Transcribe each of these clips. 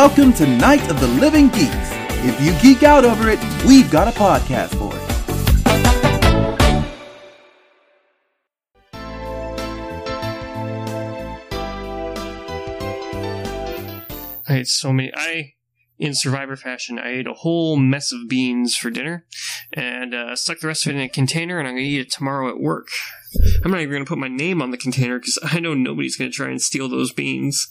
Welcome to Night of the Living Geeks. If you geek out over it, we've got a podcast for it. I ate so many. In Survivor fashion, I ate a whole mess of beans for dinner and stuck the rest of it in a container, and I'm going to eat it tomorrow at work. I'm not even going to put my name on the container because I know nobody's going to try and steal those beans.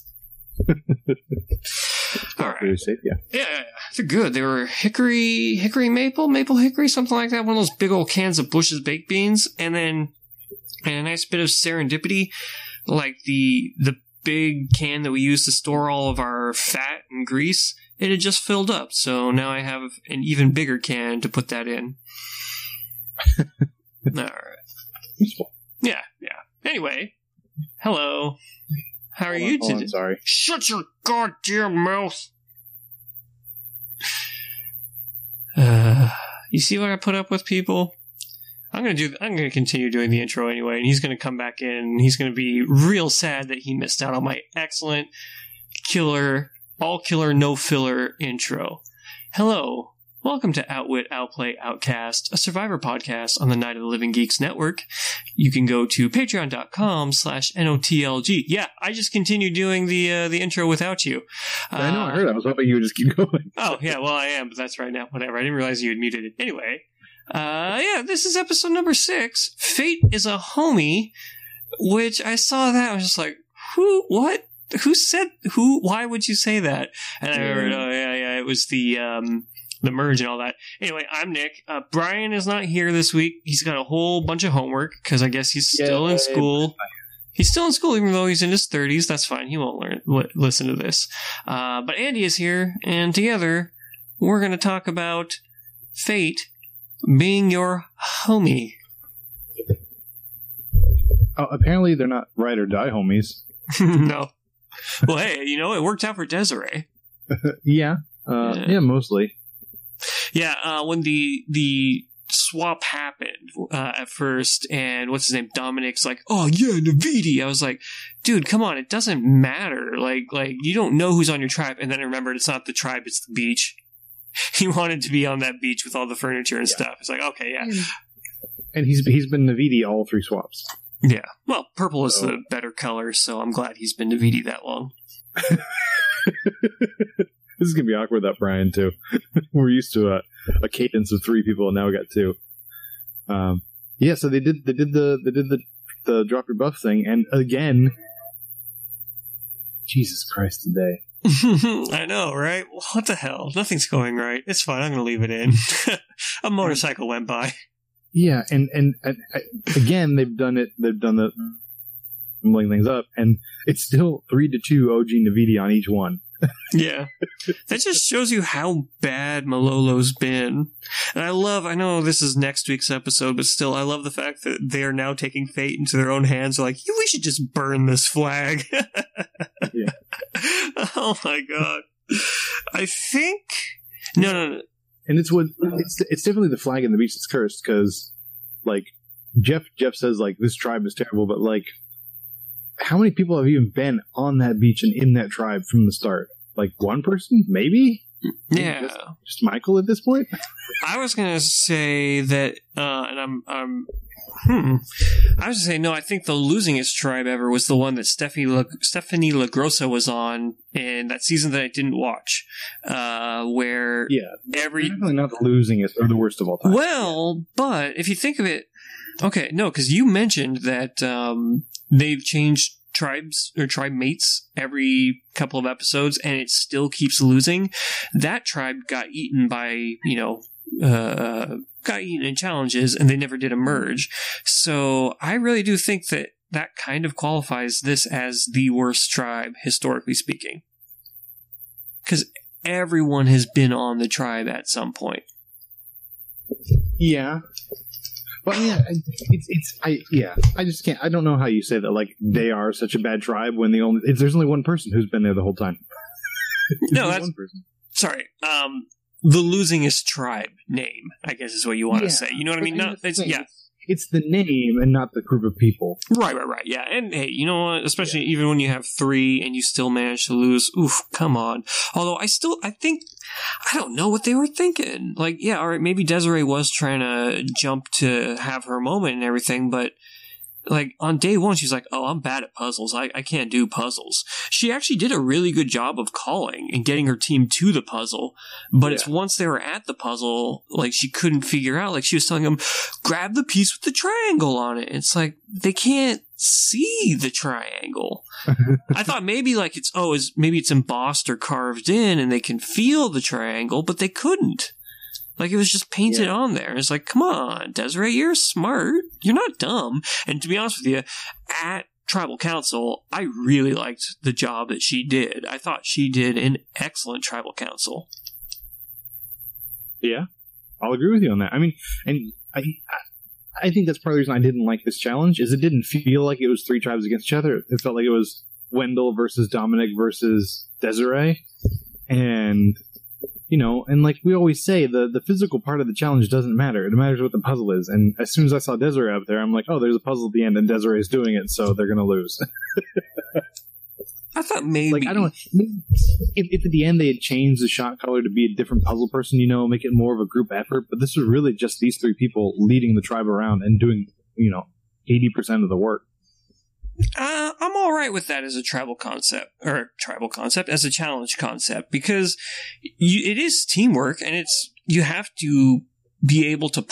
All right. Safe, yeah. Yeah, they're good. They were hickory maple hickory, something like that. One of those big old cans of Bush's baked beans, and then a nice bit of serendipity, like the big can that we use to store all of our fat and grease. It had just filled up, so now I have an even bigger can to put that in. All right. Yeah. Anyway, hello. How are you today? I'm sorry. Shut your goddamn mouth. You see what I put up with, people? I'm gonna continue doing the intro anyway, and he's gonna come back in, and he's gonna be real sad that he missed out on my excellent, killer, all killer, no filler intro. Hello. Welcome to Outwit, Outplay, Outcast, a Survivor podcast on the Night of the Living Geeks Network. You can go to patreon.com/NOTLG. Yeah, I just continued doing the intro without you. I know, I heard. I was hoping you would just keep going. Oh, yeah, well, I am, but that's right now. Whatever. I didn't realize you had muted it. Anyway, this is episode number 6. Fate is a homie, which I saw that. I was just like, who? What? Who said? Who? Why would you say that? And I remembered, it was the merge and all that. Anyway, I'm Nick. Brian is not here this week. He's got a whole bunch of homework because I guess he's still in school. He's still in school even though he's in his 30s. That's fine. He won't listen to this. But Andy is here, and together we're going to talk about fate being your homie. Oh, apparently they're not ride or die homies. No. Well, hey, it worked out for Desiree. Yeah, mostly. Yeah, when the swap happened at first, and what's his name, Dominic's like, oh yeah, Navidi. I was like, dude, come on, it doesn't matter. Like you don't know who's on your tribe. And then I remembered it's not the tribe, it's the beach. He wanted to be on that beach with all the furniture and stuff. It's like, okay, yeah. And he's been Navidi all 3 swaps. Yeah. Well, purple is the better color, so I'm glad he's been Navidi that long. This is gonna be awkward without Brian too. We're used to a cadence of 3 people, and now we got 2. So they did the drop your buff thing, and again, Jesus Christ, today. I know, right? What the hell? Nothing's going right. It's fine. I'm gonna leave it in. A motorcycle went by. Yeah, and again, they've done the mumbling things up, and it's still 3-2 OG Navidi on each one. Yeah. That just shows you how bad Malolo's been. And I know this is next week's episode, but still, I love the fact that they are now taking fate into their own hands. They're like, we should just burn this flag. Yeah. Oh my god. I think... No. And it's definitely the flag in the beach that's cursed, because, like, Jeff says, like, this tribe is terrible, but, like, how many people have even been on that beach and in that tribe from the start? Like, 1 person? Maybe? Yeah. Just Michael at this point? I was going to say that, and I was going to say, no, I think the losingest tribe ever was the one that Stephanie LaGrossa was on in that season that I didn't watch, where definitely not the losingest or the worst of all time. Well, but if you think of it, okay, no, because you mentioned that they've changed tribes or tribe mates every couple of episodes, and it still keeps losing. That tribe got eaten by, got eaten in challenges, and they never did a merge. So I really do think that kind of qualifies this as the worst tribe, historically speaking. Because everyone has been on the tribe at some point. Yeah. Well, yeah, I just can't. I don't know how you say that. Like, they are such a bad tribe when there's only 1 person who's been there the whole time. No, that's 1 person. Sorry. The losingest tribe name, I guess, is what you want to say. You know what I mean? No, it's the name and not the group of people. Right. Yeah, and hey, you know what? Especially even when you have 3 and you still manage to lose. Oof, come on. Although I don't know what they were thinking. Like, yeah, all right, maybe Desiree was trying to jump to have her moment and everything, but like on day 1, she's like, "Oh, I'm bad at puzzles. I can't do puzzles." She actually did a really good job of calling and getting her team to the puzzle. But it's once they were at the puzzle, like she couldn't figure out. Like she was telling them, "Grab the piece with the triangle on it." It's like they can't see the triangle. I thought maybe like maybe it's embossed or carved in, and they can feel the triangle, but they couldn't. Like, it was just painted on there. It's like, come on, Desiree, you're smart. You're not dumb. And to be honest with you, at Tribal Council, I really liked the job that she did. I thought she did an excellent Tribal Council. Yeah, I'll agree with you on that. I mean, and I think that's part of the reason I didn't like this challenge, is it didn't feel like it was 3 tribes against each other. It felt like it was Wendell versus Dominic versus Desiree. And... you know, and like we always say, the physical part of the challenge doesn't matter. It matters what the puzzle is. And as soon as I saw Desiree up there, I'm like, oh, there's a puzzle at the end, and Desiree's doing it, so they're going to lose. I thought maybe... like, I don't... If at the end they had changed the shot caller to be a different puzzle person, you know, make it more of a group effort, but this was really just these 3 people leading the tribe around and doing, you know, 80% of the work. I'm all right with that as a tribal concept, as a challenge concept, because it is teamwork, and you have to be able to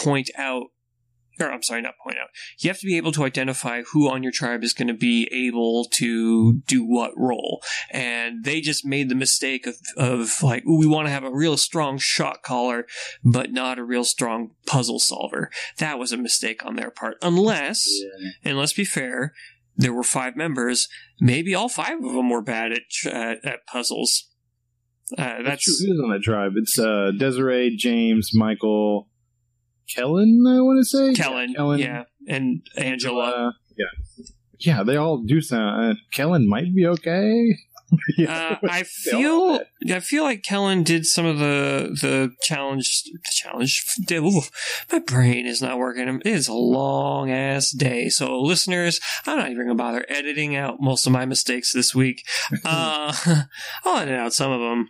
you have to be able to identify who on your tribe is going to be able to do what role. And they just made the mistake of like, we want to have a real strong shot caller, but not a real strong puzzle solver. That was a mistake on their part. And let's be fair, there were 5 members. Maybe all 5 of them were bad at puzzles. That's true. Who's on that tribe? It's Desiree, James, Michael, Kellen. I want to say Kellen, yeah, and Angela. Yeah. They all do sound. Kellen might be okay. I feel like Kellen did some of the challenge. Ooh, my brain is not working. It is a long ass day. So listeners, I'm not even gonna bother editing out most of my mistakes this week. I'll edit out some of them.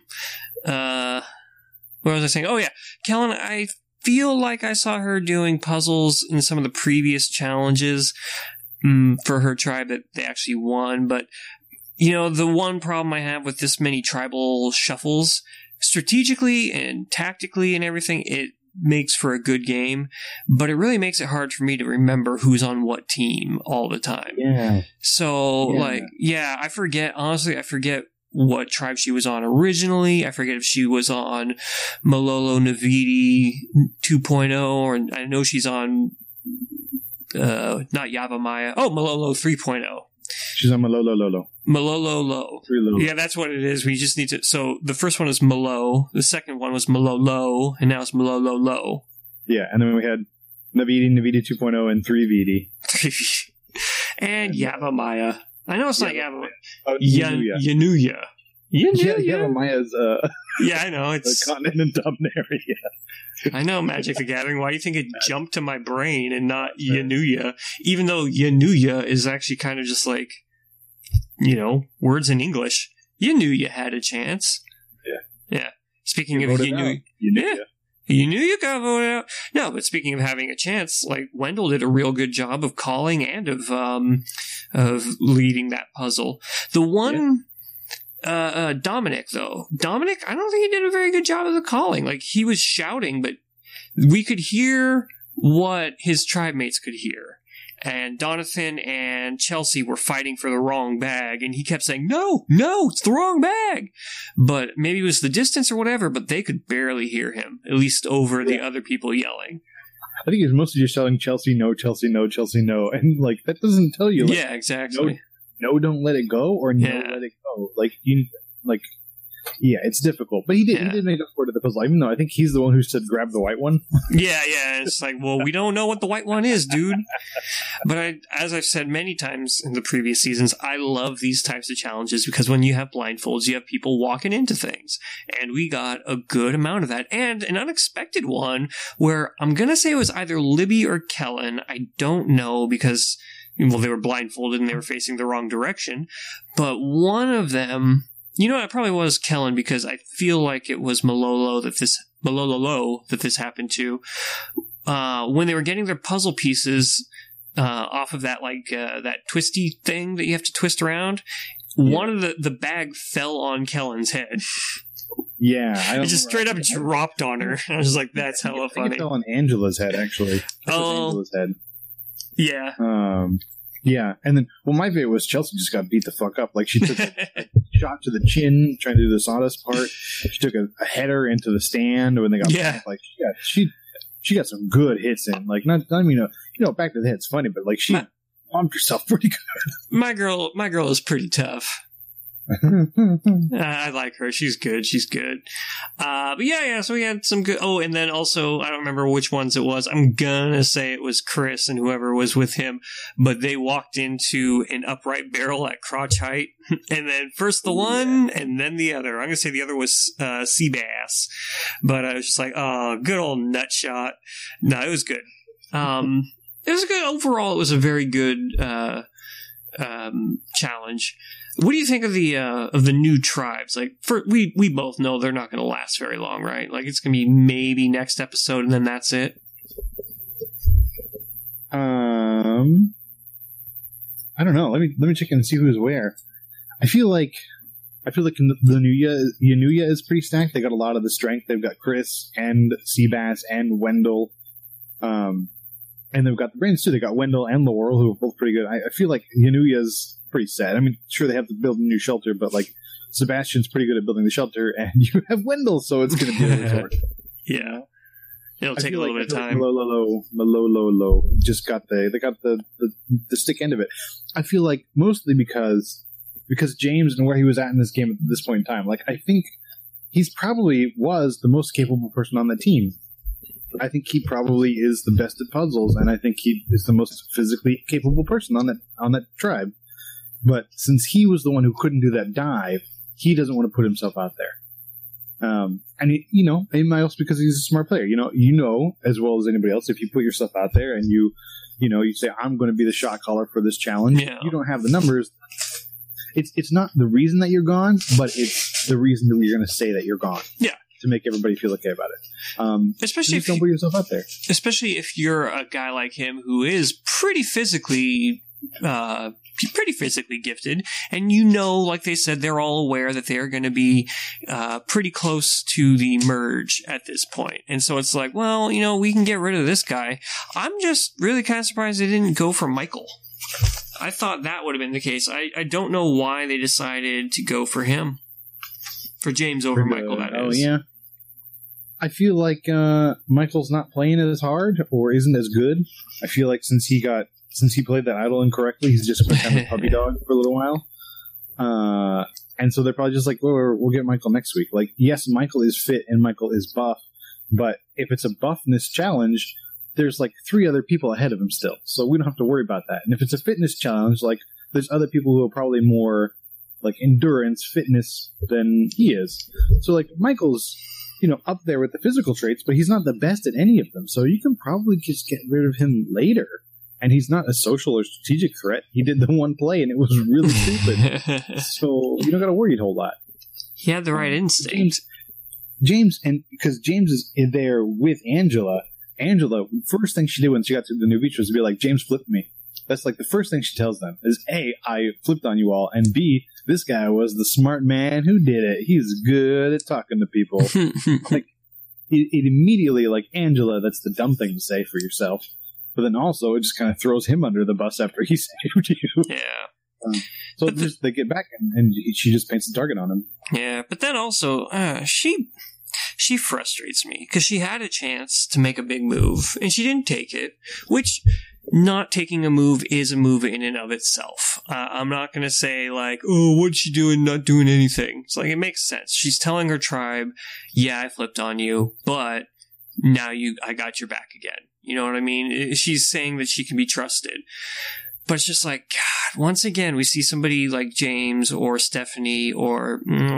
What was I saying? Oh yeah, Kellen. I feel like I saw her doing puzzles in some of the previous challenges for her tribe that they actually won, but. You know, the one problem I have with this many tribal shuffles, strategically and tactically and everything, it makes for a good game, but it really makes it hard for me to remember who's on what team all the time. Yeah. So, I forget what tribe she was on originally. I forget if she was on Malolo Navidi 2.0, or I know she's on, not Yavamaya. Oh, Malolo 3.0. She's on Malolo. Malolo. Yeah, that's what it is. We just need to... So, the first one is Malo. The second one was Malolo. And now it's Malolo. Yeah, and then we had Navidi 2.0, and 3VD. And Yavamaya. I know it's not Yavamaya. Yanuya. Yavamaya's... yeah, I know. It's the continent in Dominaria. I know, Magic the Gathering. Why do you think it jumped to my brain and not Yanuya? Even though Yanuya is actually kind of just like... You know, words in English. You knew you had a chance. Yeah. Speaking of you knew you got voted out. No, but speaking of having a chance, like Wendell did a real good job of calling and of leading that puzzle. The one Dominic, though. Dominic, I don't think he did a very good job of the calling. Like, he was shouting, but we could hear what his tribe mates could hear. And Donathan and Chelsea were fighting for the wrong bag, and he kept saying, no, it's the wrong bag. But maybe it was the distance or whatever, but they could barely hear him, at least over the other people yelling. I think it's mostly just telling Chelsea, no, Chelsea, no, Chelsea, no. And, like, that doesn't tell you. Like, yeah, exactly. No, don't let it go, or no, let it go. Like, you Yeah, it's difficult. But he did make up for it at the puzzle, even though I think he's the one who said grab the white one. Yeah. It's like, well, we don't know what the white one is, dude. But as I've said many times in the previous seasons, I love these types of challenges because when you have blindfolds, you have people walking into things. And we got a good amount of that. And an unexpected one where I'm going to say it was either Libby or Kellen. I don't know because, well, they were blindfolded and they were facing the wrong direction. But one of them... You know, it probably was Kellen because I feel like it was Malolo that this happened to. When they were getting their puzzle pieces off of that that twisty thing that you have to twist around, one of the bag fell on Kellen's head. Yeah, it just straight up dropped on her. I was like, "That's hella funny." I think it fell on Angela's head, actually. Angela's head. Yeah. Yeah, and then, well, my favorite was Chelsea just got beat the fuck up. Like, she took a shot to the chin, trying to do the sawdust part. She took a header into the stand when they got back. Like, she got some good hits in. Like, not I mean, back to the head's funny, but like, she bombed herself pretty good. My girl is pretty tough. I like her. She's good. But yeah, so we had some good... Oh, and then also, I don't remember which ones it was. I'm gonna say it was Chris and whoever was with him, but they walked into an upright barrel at crotch height, and then first the one, and then the other. I'm gonna say the other was Seabass, but I was just like, oh, good old nut shot. No, it was good. It was good. Overall, it was a very good challenge. What do you think of the new tribes? Like, we both know they're not going to last very long, right? Like, it's going to be maybe next episode, and then that's it. I don't know. Let me check in and see who's where. I feel like the Yanuya is pretty stacked. They got a lot of the strength. They've got Chris and Seabass and Wendell. And they've got the brains too. They got Wendell and Laurel, who are both pretty good. I feel like Yanuya's pretty sad. I mean, sure, they have to build a new shelter, but like Sebastian's pretty good at building the shelter, and you have Wendell, so it's going to be a resort. Yeah, it'll take a little bit of time. Malolo just got they got the stick end of it. I feel like mostly because James and where he was at in this game at this point in time. Like, I think he's probably was the most capable person on the team. I think he probably is the best at puzzles, and I think he is the most physically capable person on that tribe. But since he was the one who couldn't do that dive, he doesn't want to put himself out there. And it might also because he's a smart player. You know as well as anybody else, if you put yourself out there and you say, I'm going to be the shot caller for this challenge, you don't have the numbers. It's not the reason that you're gone, but it's the reason that you're going to say that you're gone. Yeah. To make everybody feel okay about it. Especially if don't put yourself out there. Especially if you're a guy like him who is pretty physically gifted, and like they said, they're all aware that they're going to be pretty close to the merge at this point. And so it's like, well, we can get rid of this guy. I'm just really kind of surprised they didn't go for Michael. I thought that would have been the case. I don't know why they decided to go for him. For James over Michael, that is. Oh, yeah. I feel like Michael's not playing as hard or isn't as good. I feel like since he played that idol incorrectly, he's just been kind of a puppy dog for a little while. And so they're probably just like, we'll get Michael next week. Like, yes, Michael is fit and Michael is buff, but if it's a buffness challenge, there's like 3 other people ahead of him still. So we don't have to worry about that. And if it's a fitness challenge, like, there's other people who are probably more like endurance, fitness than he is. So like, Michael's up there with the physical traits, but he's not the best at any of them. So you can probably just get rid of him later. And he's not a social or strategic threat. He did the one play, and it was really stupid. So you don't got to worry a whole lot. He had the right instinct. James, and because James is in there with Angela, first thing she did when she got to the new beach was to be like, James flipped me. That's like the first thing she tells them is, A, I flipped on you all, and B, this guy was the smart man who did it. He's good at talking to people. Like, it immediately, like, Angela, that's the dumb thing to say for yourself. But then also, it just kind of throws him under the bus after he saved you. Yeah. So they get back, and she just paints the target on him. Yeah, but then also, she frustrates me, because she had a chance to make a big move, and she didn't take it, which... not taking a move is a move in and of itself. I'm not going to say like, oh, what's she doing? Not doing anything. It's like, it makes sense. She's telling her tribe, yeah, I flipped on you, but now I got your back again. You know what I mean? She's saying that she can be trusted. But it's just like, God, once again, we see somebody like James or Stephanie or...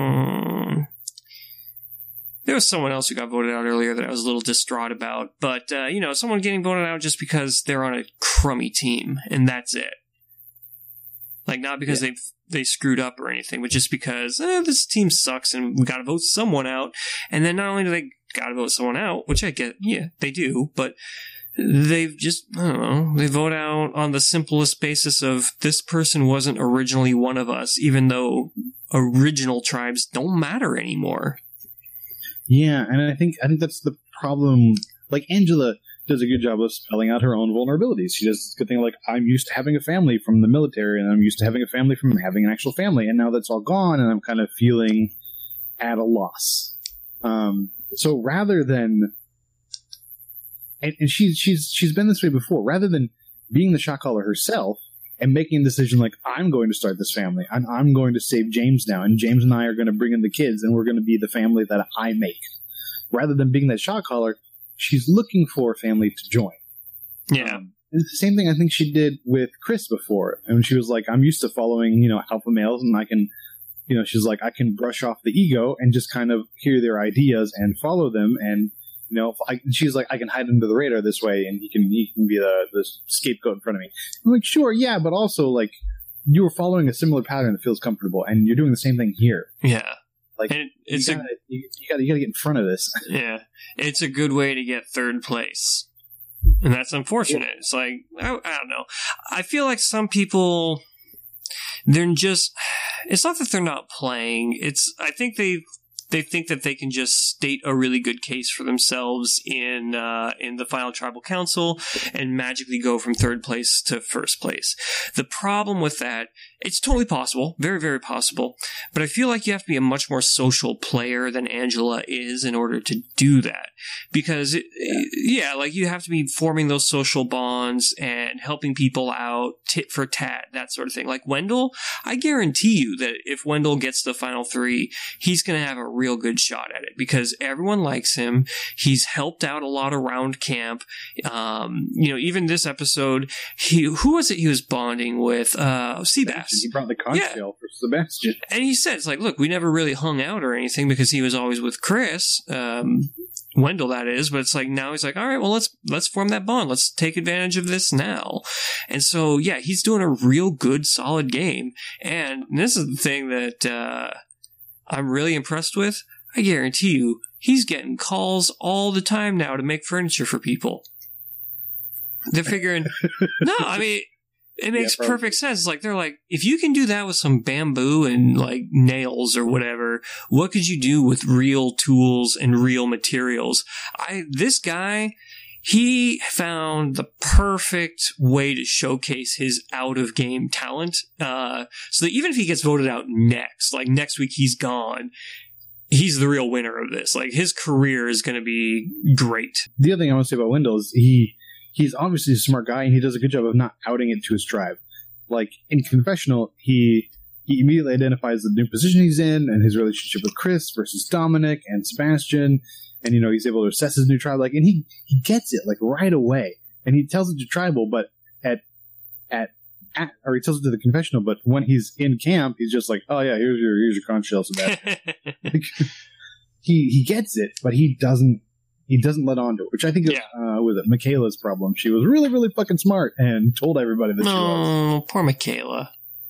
there was someone else who got voted out earlier that I was a little distraught about. But, someone getting voted out just because they're on a crummy team, and that's it. Like, not because they screwed up or anything, but just because this team sucks and we gotta vote someone out. And then not only do they gotta vote someone out, which I get, yeah, they do, but they've just, I don't know, they vote out on the simplest basis of this person wasn't originally one of us, even though original tribes don't matter anymore. Yeah, and I think that's the problem. Like, Angela does a good job of spelling out her own vulnerabilities. She does a good thing like, I'm used to having a family from the military, and I'm used to having a family from having an actual family, and now that's all gone, and I'm kind of feeling at a loss. So rather than... And she's been this way before. Rather than being the shot caller herself and making a decision like, I'm going to start this family, and I'm going to save James now, and James and I are going to bring in the kids, and we're going to be the family that I make. Rather than being that shot caller, she's looking for a family to join. Yeah. It's the same thing I think she did with Chris before. And she was like, I'm used to following, alpha males, and I can, she's like, I can brush off the ego and just kind of hear their ideas and follow them, and she's like, I can hide under the radar this way, and he can be the scapegoat in front of me. I'm like, sure, yeah, but also, like, you were following a similar pattern that feels comfortable, and you're doing the same thing here. Yeah. Like, you gotta get in front of this. Yeah. It's a good way to get third place. And that's unfortunate. Yeah. It's like, I don't know. I feel like some people, they're just, it's not that they're not playing. I think they think that they can just state a really good case for themselves in the final tribal council and magically go from third place to first place. The problem with that, it's totally possible, very, very possible, but I feel like you have to be a much more social player than Angela is in order to do that. Because, like you have to be forming those social bonds and helping people out, tit for tat, that sort of thing. Like Wendell, I guarantee you that if Wendell gets the final three, he's going to have a real good shot at it because everyone likes him. He's helped out a lot around camp. Even this episode, who was it he was bonding with? Seabass. He brought the conch shell for Sebastian. And he said, it's like, look, we never really hung out or anything because he was always with Chris. Wendell, that is, but it's like now he's like, all right, well, let's form that bond. Let's take advantage of this now. And so, yeah, he's doing a real good, solid game. And this is the thing that I'm really impressed with. I guarantee you, he's getting calls all the time now to make furniture for people. They're figuring, no, I mean, it makes perfect sense. Like, they're like, if you can do that with some bamboo and, like, nails or whatever, what could you do with real tools and real materials? This guy, he found the perfect way to showcase his out-of-game talent. So that even if he gets voted out next, like next week he's gone, he's the real winner of this. Like, his career is going to be great. The other thing I want to say about Wendell is he's obviously a smart guy, and he does a good job of not outing it to his tribe. Like, in Confessional, he immediately identifies the new position he's in and his relationship with Chris versus Dominic and Sebastian. And, he's able to assess his new tribe. Like, and he gets it, like, right away. And he tells it to Tribal, but or he tells it to the Confessional, but when he's in camp, he's just like, oh, yeah, here's your conch shell, Sebastian. He gets it, but he doesn't let on to it, which I think was Michaela's problem. She was really, really fucking smart and told everybody that she was. Oh, poor Michaela.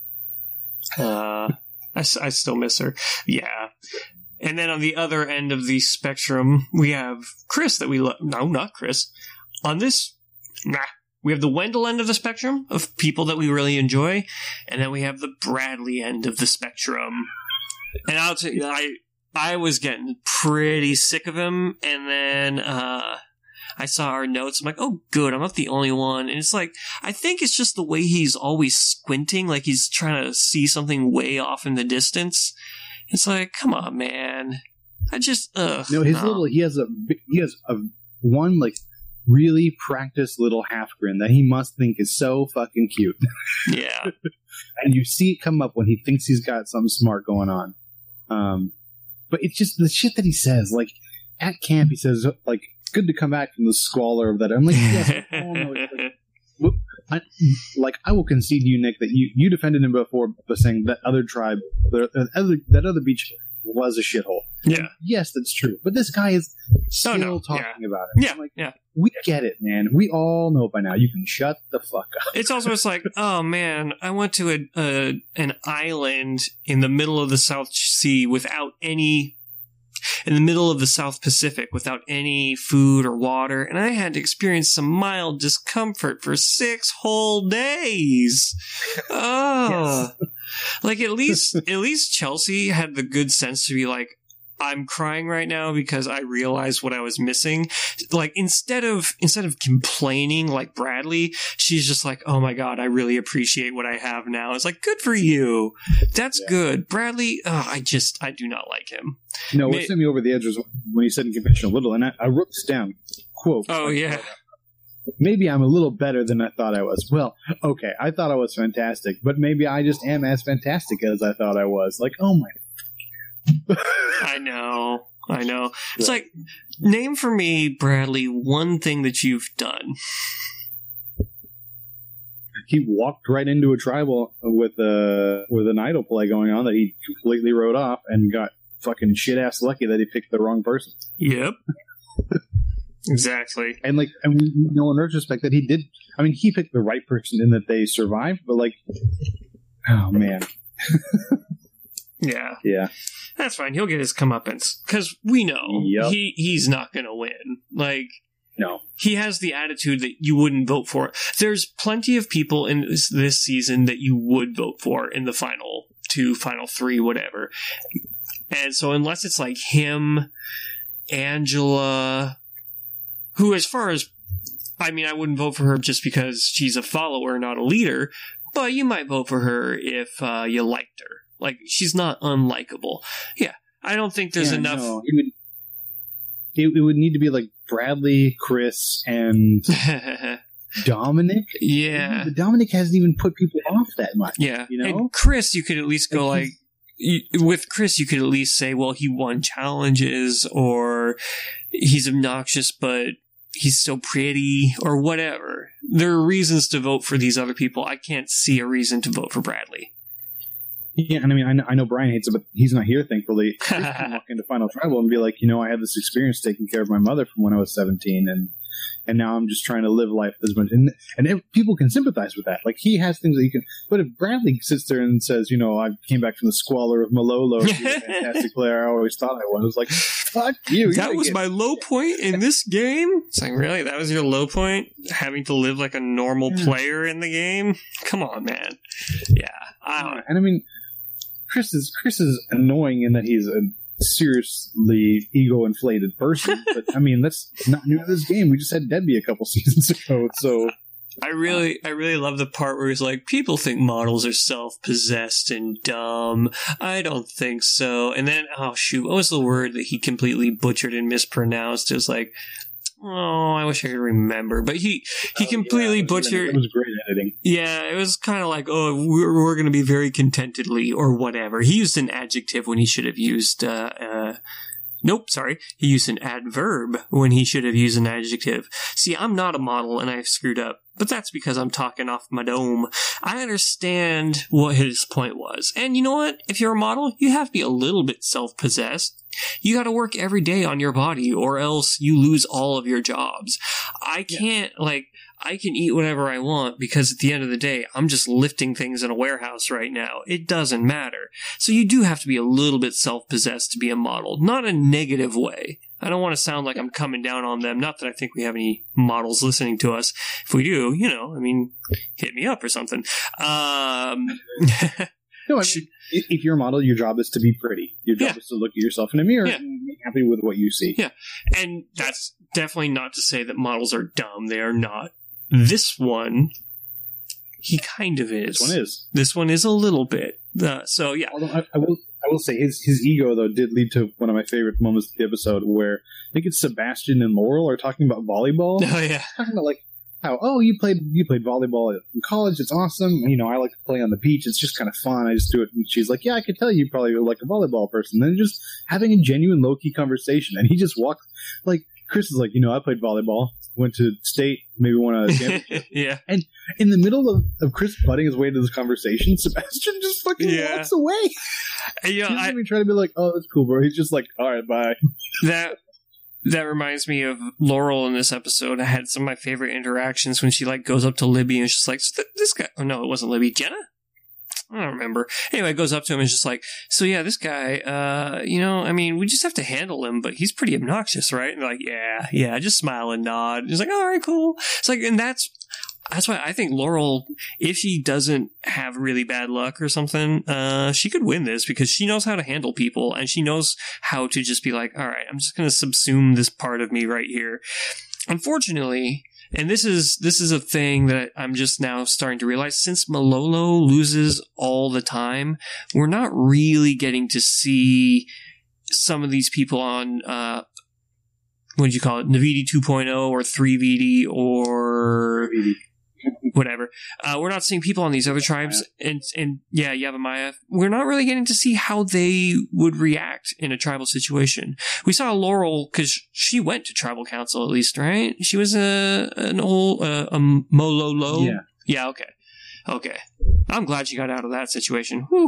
I still miss her. Yeah. And then on the other end of the spectrum, we have Chris that we love. No, not Chris. On this, we have the Wendell end of the spectrum of people that we really enjoy. And then we have the Bradley end of the spectrum. And I'll tell you, I was getting pretty sick of him, and then I saw our notes. I'm like, oh, good, I'm not the only one. And it's like, I think it's just the way he's always squinting, like he's trying to see something way off in the distance. It's like, come on, man. He has one, like, really practiced little half grin that he must think is so fucking cute. Yeah. And you see it come up when he thinks he's got something smart going on. But it's just the shit that he says. Like, at camp, he says, like, good to come back from the squalor of that. I'm like, yes, I don't know. I will concede to you, Nick, that you defended him before by saying that other tribe, that other beach was a shithole. Yeah. And yes, that's true. But this guy is still talking about it. Yeah, I'm like, yeah. We get it, man. We all know by now. You can shut the fuck up. It's also just like, oh man, I went to an island in the middle of the South Sea in the middle of the South Pacific without any food or water, and I had to experience some mild discomfort for 6 whole days. Oh. Yes. Like, at least Chelsea had the good sense to be like, I'm crying right now because I realized what I was missing. Like, instead of complaining like Bradley, she's just like, oh my God, I really appreciate what I have now. It's like, good for you. That's good. Bradley, I do not like him. No, what sent me over the edge was when he said in Confession a Little, and I wrote this down. Quote. Oh, yeah. Maybe I'm a little better than I thought I was. Well, okay, I thought I was fantastic, but maybe I just am as fantastic as I thought I was. Like, oh my. I know. It's like, name for me, Bradley, one thing that you've done. He walked right into a tribal with an idol play going on that he completely wrote off and got fucking shit-ass lucky that he picked the wrong person. Yep. Exactly. And we know in retrospect that he did. I mean, he picked the right person in that they survived, but like, oh man. Yeah. Yeah. That's fine. He'll get his comeuppance because we know he's not going to win. Like, no, he has the attitude that you wouldn't vote for. There's plenty of people in this season that you would vote for in the final 2, final 3, whatever. And so unless it's like him, Angela, who, as far as, I mean, I wouldn't vote for her just because she's a follower, not a leader, but you might vote for her if you liked her. Like, she's not unlikable. Yeah, I don't think there's enough. No, it would need to be like Bradley, Chris, and Dominic. Yeah. But Dominic hasn't even put people off that much. Yeah. You know? And Chris, you could at least go like, with Chris, you could at least say, well, he won challenges, or he's obnoxious, but he's so pretty, or whatever. There are reasons to vote for these other people. I can't see a reason to vote for Bradley. Yeah, and I mean, I know Brian hates it, but he's not here, thankfully. He can walk into Final Tribal and be like, I had this experience taking care of my mother from when I was 17, and now I'm just trying to live life as much. And people can sympathize with that. Like, he has things that you can. But if Bradley sits there and says, I came back from the squalor of Malolo, and he's a fantastic player I always thought I was, like, fuck you. That was my low point in this game? It's like, really? That was your low point? Having to live like a normal player in the game? Come on, man. Yeah. I don't know. And I mean, Chris is annoying in that he's a seriously ego-inflated person, but I mean, that's not new to this game. We just had Deadby a couple seasons ago, so I really love the part where he's like, people think models are self-possessed and dumb. I don't think so. And then, oh shoot, what was the word that he completely butchered and mispronounced? It was like, oh, I wish I could remember. But he completely butchered. It was great editing. Yeah, it was kind of like, oh, we're going to be very contentedly or whatever. He used an adjective when he should have used, he used an adverb when he should have used an adjective. See, I'm not a model and I've screwed up, but that's because I'm talking off my dome. I understand what his point was. And you know what? If you're a model, you have to be a little bit self-possessed. You gotta work every day on your body or else you lose all of your jobs. I can't, I can eat whatever I want because at the end of the day, I'm just lifting things in a warehouse right now. It doesn't matter. So you do have to be a little bit self-possessed to be a model. Not a negative way. I don't want to sound like I'm coming down on them. Not that I think we have any models listening to us. If we do, hit me up or something. No, I mean, if you're a model, your job is to be pretty. Your job is to look at yourself in a mirror and be happy with what you see. Yeah, and that's definitely not to say that models are dumb. They are not. This one, he kind of is. This one is. This one is a little bit. So yeah. Although I will say his ego though did lead to one of my favorite moments of the episode where I think it's Sebastian and Laurel are talking about volleyball. Oh yeah, Talking about like how you played volleyball in college. It's awesome. I like to play on the beach. It's just kind of fun. I just do it. And she's like, yeah, I could tell you probably like a volleyball person. And then just having a genuine low key conversation. And he just walked like Chris is like, I played volleyball, went to state, maybe won a championship. yeah. And in the middle of Chris butting his way into this conversation, Sebastian just fucking walks away. He doesn't even try to be like, oh, that's cool, bro. He's just like, all right, bye. That reminds me of Laurel in this episode. I had some of my favorite interactions when she like goes up to Libby and she's like, so this guy, oh no, it wasn't Libby, Jenna? I don't remember. Anyway, goes up to him and is just like, so yeah, this guy, we just have to handle him, but he's pretty obnoxious, right? And they're like, yeah, just smile and nod. And he's like, all right, cool. It's like, and that's why I think Laurel, if she doesn't have really bad luck or something, she could win this because she knows how to handle people and she knows how to just be like, all right, I'm just going to subsume this part of me right here. Unfortunately, and this is a thing that I'm just now starting to realize, since Malolo loses all the time, we're not really getting to see some of these people on, what do you call it, Navidi 2.0 or 3VD or whatever. We're not seeing people on these other tribes, and Yavimaya. We're not really getting to see how they would react in a tribal situation. We saw Laurel because she went to tribal council, at least, right? She was an old Mololo. Yeah. Yeah. Okay. I'm glad she got out of that situation. Whew.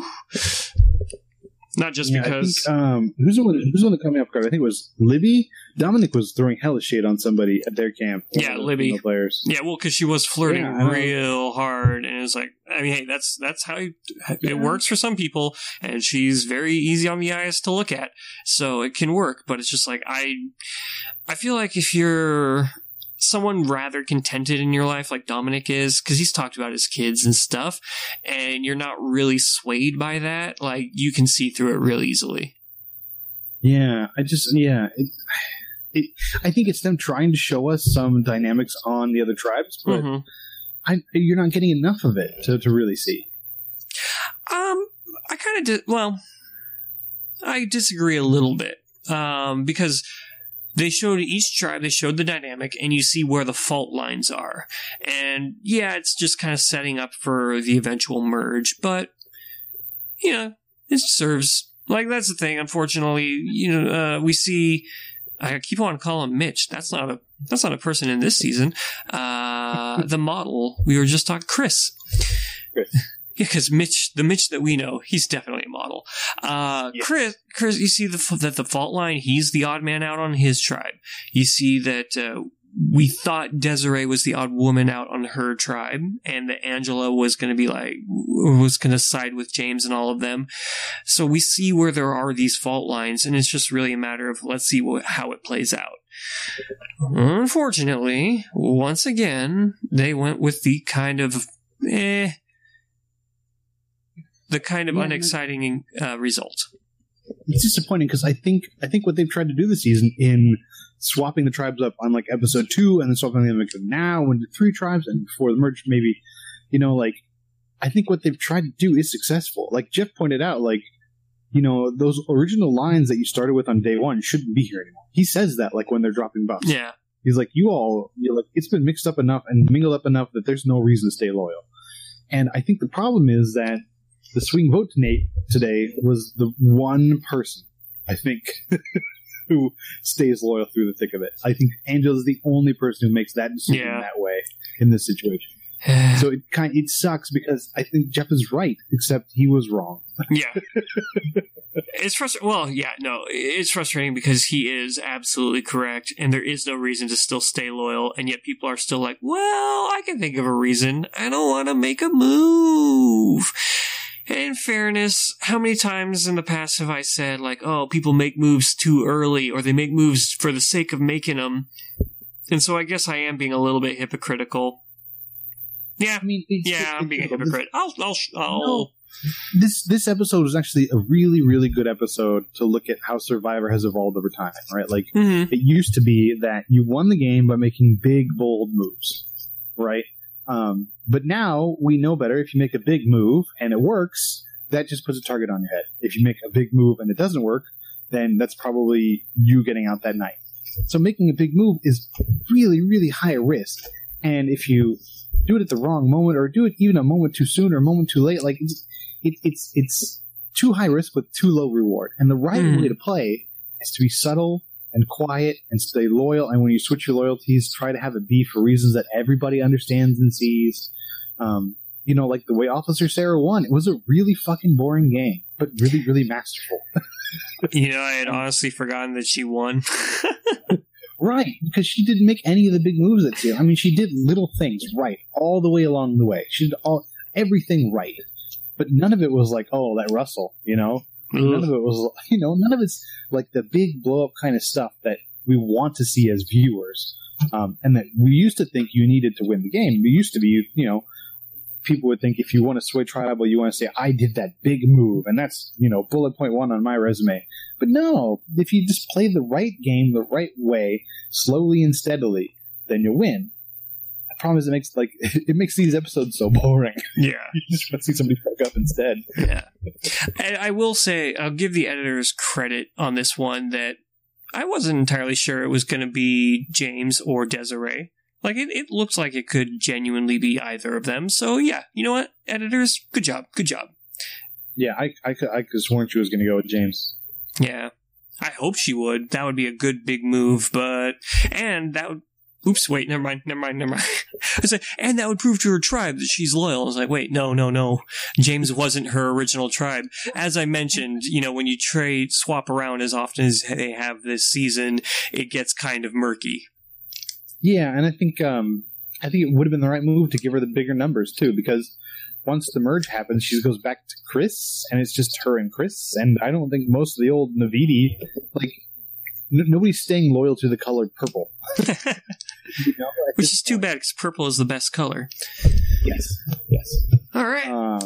Not just because. I think, who's the one that caught me off guard? I think it was Libby. Dominic was throwing hella shade on somebody at their camp. Yeah, Libby. Players. Yeah, well, because she was flirting real hard, and it was like, I mean, hey, that's how it works for some people, and she's very easy on the eyes to look at, so it can work. But it's just like I feel like if you're someone rather contented in your life like Dominic is, because he's talked about his kids and stuff, and you're not really swayed by that, like you can see through it real easily. Yeah, I think it's them trying to show us some dynamics on the other tribes, but you're not getting enough of it to really see. I kind of I disagree a little bit, because they showed each tribe, they showed the dynamic, and you see where the fault lines are. And yeah, it's just kind of setting up for the eventual merge, but, it serves. Like, that's the thing, unfortunately, we see, I keep on calling him Mitch. That's not a person in this season. The model, we were just talking, Chris. Yeah, because Mitch, the Mitch that we know, he's definitely a model. Chris, you see that the fault line, he's the odd man out on his tribe. You see that we thought Desiree was the odd woman out on her tribe, and that Angela was going to side with James and all of them. So we see where there are these fault lines, and it's just really a matter of let's see how it plays out. Unfortunately, once again, they went with the kind of unexciting result. It's disappointing because I think what they've tried to do this season in swapping the tribes up on like episode 2 and then swapping them now into 3 tribes and before the merge maybe, I think what they've tried to do is successful. Like Jeff pointed out, like, those original lines that you started with on day 1 shouldn't be here anymore. He says that like when they're dropping buffs. Yeah. He's like, you're like, it's been mixed up enough and mingled up enough that there's no reason to stay loyal. And I think the problem is that the swing vote today was the one person, I think, who stays loyal through the thick of it. I think Angela's the only person who makes that decision that way in this situation. So it sucks because I think Jeff is right, except he was wrong. Yeah. It's frustrating. Well, yeah, no, it's frustrating because he is absolutely correct, and there is no reason to still stay loyal, and yet people are still like, well, I can think of a reason. I don't want to make a move. In fairness, how many times in the past have I said, like, oh, people make moves too early, or they make moves for the sake of making them? And so I guess I am being a little bit hypocritical. Yeah, I'm being a hypocrite. No. This episode was actually a really, really good episode to look at how Survivor has evolved over time, right? Like, It used to be that you won the game by making big, bold moves, right? But now we know better. If you make a big move and it works, that just puts a target on your head. If you make a big move and it doesn't work, then that's probably you getting out that night. So making a big move is really, really high risk. And if you do it at the wrong moment, or do it even a moment too soon or a moment too late, like it's too high risk with too low reward. And the right way to play is to be subtle and quiet and stay loyal. And when you switch your loyalties, try to have it be for reasons that everybody understands and sees. You know, like the way Officer Sarah won. It was a really fucking boring game, but really, really masterful. You know, I had honestly forgotten that she won. Right, because she didn't make any of the big moves that year. I mean, she did little things right all the way along the way. She did everything right. But none of it was like, oh, that Russell, you know? None of it was, you know, none of it's like the big blow-up kind of stuff that we want to see as viewers. And that we used to think you needed to win the game. We used to be, you know, people would think if you want to sway tribal, you want to say, I did that big move, and that's, you know, bullet point 1 on my resume. But no, if you just play the right game the right way, slowly and steadily, then you'll win. The problem is it makes these episodes so boring. Yeah. You just want to see somebody fuck up instead. Yeah. And I will say, I'll give the editors credit on this one that I wasn't entirely sure it was going to be James or Desiree. Like, it looks like it could genuinely be either of them. So, yeah, you know what? Editors, good job. Good job. Yeah, I could have sworn she was going to go with James. Yeah. I hope she would. That would be a good big move, and that would... Oops, wait, never mind. I said, and that would prove to her tribe that she's loyal. I was like, wait, no. James wasn't her original tribe. As I mentioned, you know, when you swap around as often as they have this season, it gets kind of murky. Yeah, and I think it would have been the right move to give her the bigger numbers too, because once the merge happens, she goes back to Chris, and it's just her and Chris. And I don't think most of the old Navidi, like, nobody's staying loyal to the color purple. You know, which is too bad, because purple is the best color. Yes. All right.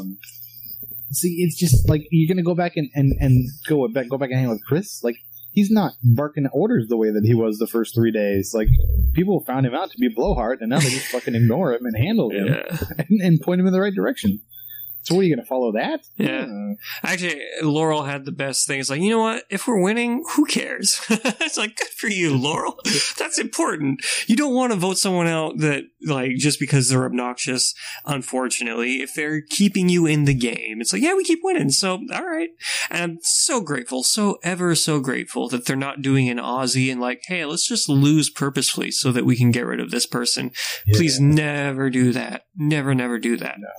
See, it's just like you're gonna go back and go back and hang with Chris. Like, he's not barking orders the way that he was the first 3 days. Like, people found him out to be a blowhard, and now they just fucking ignore him and handle him and point him in the right direction. So what, are you going to follow that? Yeah. Actually, Laurel had the best thing. It's like, you know what? If we're winning, who cares? It's like, good for you, Laurel. That's important. You don't want to vote someone out that, like, just because they're obnoxious, unfortunately. If they're keeping you in the game, it's like, yeah, we keep winning. So, all right. And I'm so grateful, so ever so grateful that they're not doing an Aussie and like, hey, let's just lose purposefully so that we can get rid of this person. Yeah. Please never do that. Never do that. No.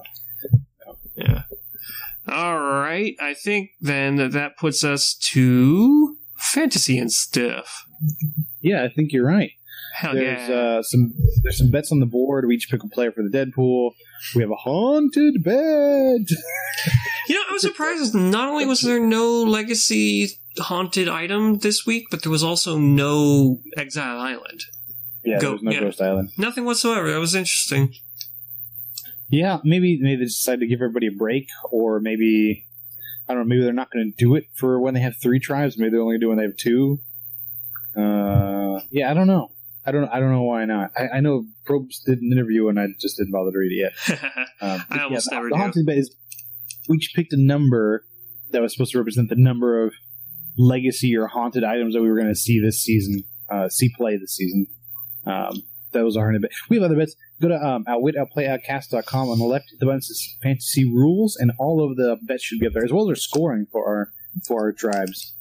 Yeah. All right. I think then that puts us to fantasy and stuff. Yeah, I think you're right. Hell there's yeah. There's some bets on the board. We each pick a player for the Deadpool. We have a haunted bet. You know, I was surprised. Not only was there no legacy haunted item this week, but there was also no Exile Island. Yeah, there was no Ghost Island. Nothing whatsoever. That was interesting. Yeah, maybe they decided to give everybody a break, or maybe, I don't know, maybe they're not going to do it for when they have 3 tribes. Maybe they're only doing when they have 2. Yeah, I don't know. I don't know why not. I know Probst did an interview, and I just didn't bother to read it yet. I almost never do. The haunted bet is, we each picked a number that was supposed to represent the number of legacy or haunted items that we were going to see this season, play this season. That was our haunted bet. We have other bets. Go to outwitoutplayoutcast.com. On the left, the button says fantasy rules, and all of the bets should be up there, as well as our scoring for our tribes.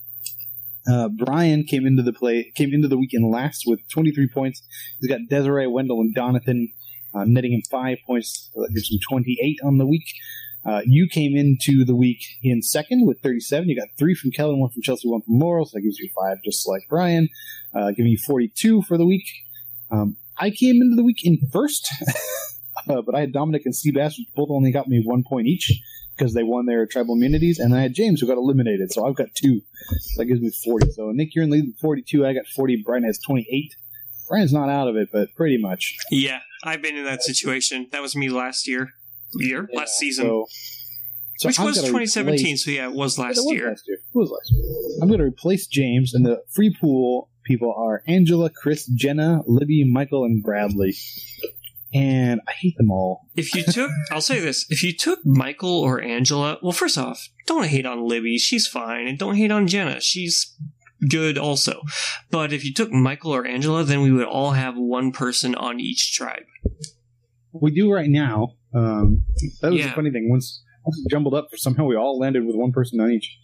Brian came into the weekend last with 23 points. He's got Desiree, Wendell, and Donathan netting him 5 points. So that gives him 28 on the week. You came into the week in second with 37. You got 3 from Kellen, 1 from Chelsea, 1 from Laurel, so that gives you 5, just like Brian, giving you 42 for the week. I came into the week in first, but I had Dominic and Seabass, which both only got me 1 point each because they won their tribal immunities, and I had James, who got eliminated, so I've got 2. So that gives me 40. So Nick, you're in the lead with 42. I got 40. Brian has 28. Brian's not out of it, but pretty much. Yeah, I've been in that situation. That was me last year? Last season. So which was 2017, so yeah, it was last year. It was last year. I'm going to replace James, and the free pool people are Angela, Chris, Jenna, Libby, Michael, and Bradley. and I hate them all. If you took, I'll say this, if you took Michael or Angela, well, first off, don't hate on Libby, she's fine, and don't hate on Jenna, she's good also. But if you took Michael or Angela, then we would all have one person on each tribe. We do right now. That was the funny thing. Once it jumbled up, somehow we all landed with one person on each.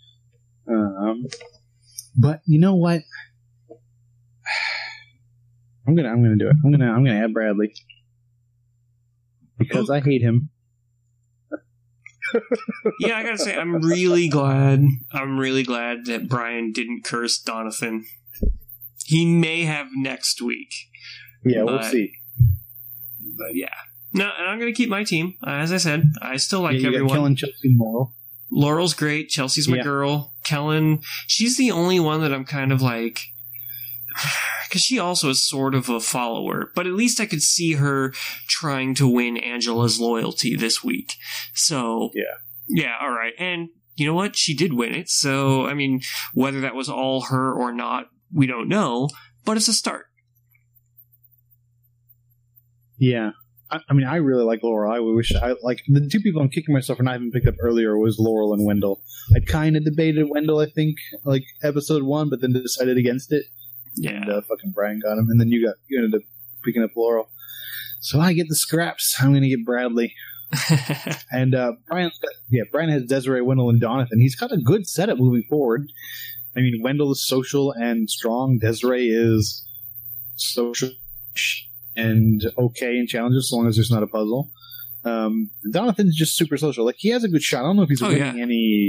But you know what? I'm gonna do it. I'm gonna add Bradley because I hate him. Yeah, I gotta say, I'm really glad that Brian didn't curse Donathan. He may have next week. Yeah, we'll see. But yeah. No, and I'm gonna keep my team. As I said, I still like everyone. Kellen, Chelsea, Laurel. Laurel's great. Chelsea's my girl. Kellen, she's the only one that I'm kind of like... Because she also is sort of a follower, but at least I could see her trying to win Angela's loyalty this week. So, yeah, all right. And you know what? She did win it. So, I mean, whether that was all her or not, we don't know, but it's a start. Yeah. I mean, I really like Laurel. I wish the two people I'm kicking myself for not having picked up earlier was Laurel and Wendell. I kind of debated Wendell, I think, like episode 1, but then decided against it. Yeah. And fucking Brian got him, and then you ended up picking up Laurel. So I get the scraps. I'm going to get Bradley. And Brian has Desiree, Wendell, and Donathan. He's got a good setup moving forward. I mean, Wendell is social and strong. Desiree is social and okay in challenges, as long as there's not a puzzle. Donathan's just super social. Like, he has a good shot. I don't know if he's winning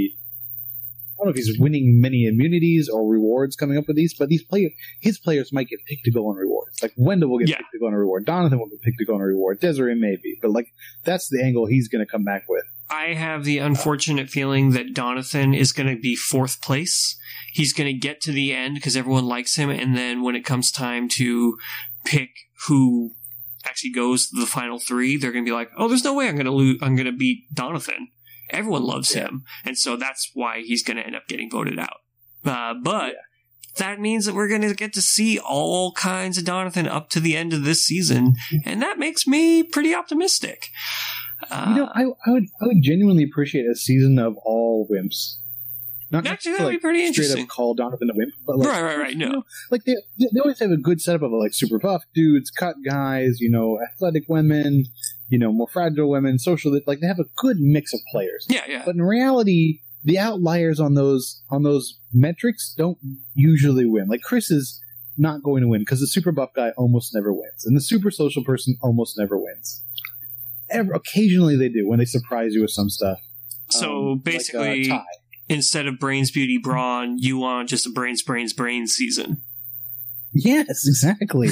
I don't know if he's winning many immunities or rewards coming up with these, but his players might get picked to go on rewards. Like, Wendell will get picked to go on a reward. Donathan will get picked to go on a reward. Desiree maybe. But, like, that's the angle he's going to come back with. I have the unfortunate feeling that Donathan is going to be 4th place. He's going to get to the end because everyone likes him, and then when it comes time to pick who actually goes to the final 3, they're going to be like, oh, there's no way I'm going to beat Donathan. Everyone loves him, and so that's why he's going to end up getting voted out. But that means that we're going to get to see all kinds of Donathan up to the end of this season, and that makes me pretty optimistic. I would genuinely appreciate a season of all wimps. Not actually, that would be pretty interesting. Straight up call Donathan a wimp, but like, right. No, you know, like they always have a good setup of like super buff dudes, cut guys, athletic women, more fragile women, social. Like they have a good mix of players. Yeah. But in reality, the outliers on those metrics don't usually win. Like Chris is not going to win because the super buff guy almost never wins, and the super social person almost never wins. Occasionally they do when they surprise you with some stuff. So basically. Ty. Instead of Brains, Beauty, Brawn, you want just a Brains season. Yes, exactly.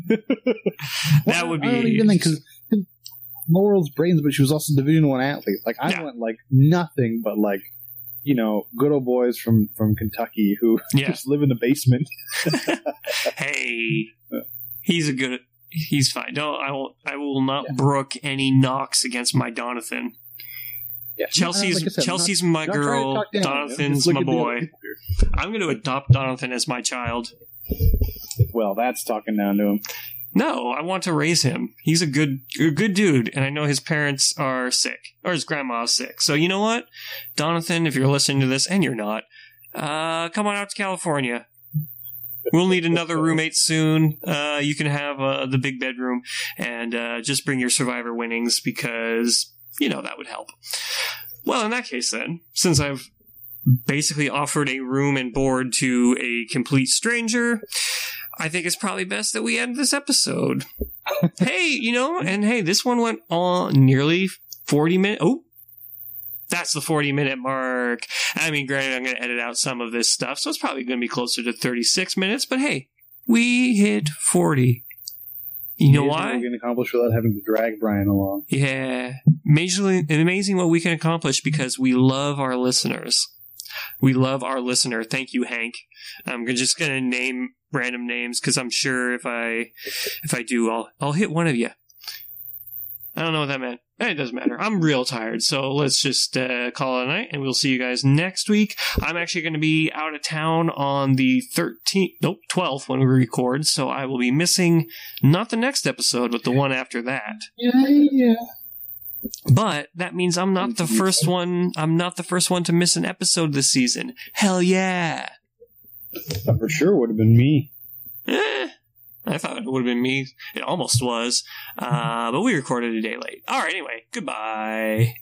That would be... I don't even think, because Laurel's Brains, but she was also Division I athlete. Like, I want, like, nothing but, like, good old boys from Kentucky who just live in the basement. Hey, he's fine. No, I will not brook any knocks against my Donathan. Yeah, Chelsea's my girl. Donathan's my boy. I'm going to adopt Donathan as my child. Well, that's talking down to him. No, I want to raise him. He's a good dude, and I know his parents are sick, or his grandma's sick. So you know what, Donathan, if you're listening to this, and you're not, come on out to California. We'll need another roommate soon. You can have the big bedroom, and just bring your Survivor winnings because... that would help. Well, in that case then, since I've basically offered a room and board to a complete stranger, I think it's probably best that we end this episode. Hey, this one went on nearly 40 minutes. Oh, that's the 40-minute mark. I mean, granted, I'm going to edit out some of this stuff, so it's probably going to be closer to 36 minutes, but hey, we hit 40. You know why? We can accomplish without having to drag Brian along. Yeah. Amazing what we can accomplish because we love our listeners. We love our listener. Thank you, Hank. I'm just going to name random names because I'm sure if I do, I'll hit one of you. I don't know what that meant. It doesn't matter. I'm real tired, so let's just call it a night, and we'll see you guys next week. I'm actually going to be out of town on the 12th when we record, so I will be missing not the next episode, but the one after that. Yeah. But that means I'm not the first one. I'm not the first one to miss an episode this season. Hell yeah! For sure would have been me. I thought it would have been me. It almost was. But we recorded a day late. All right, anyway, goodbye.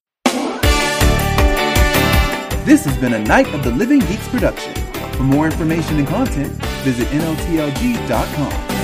This has been a Night of the Living Geeks production. For more information and content, visit NOTLG.com.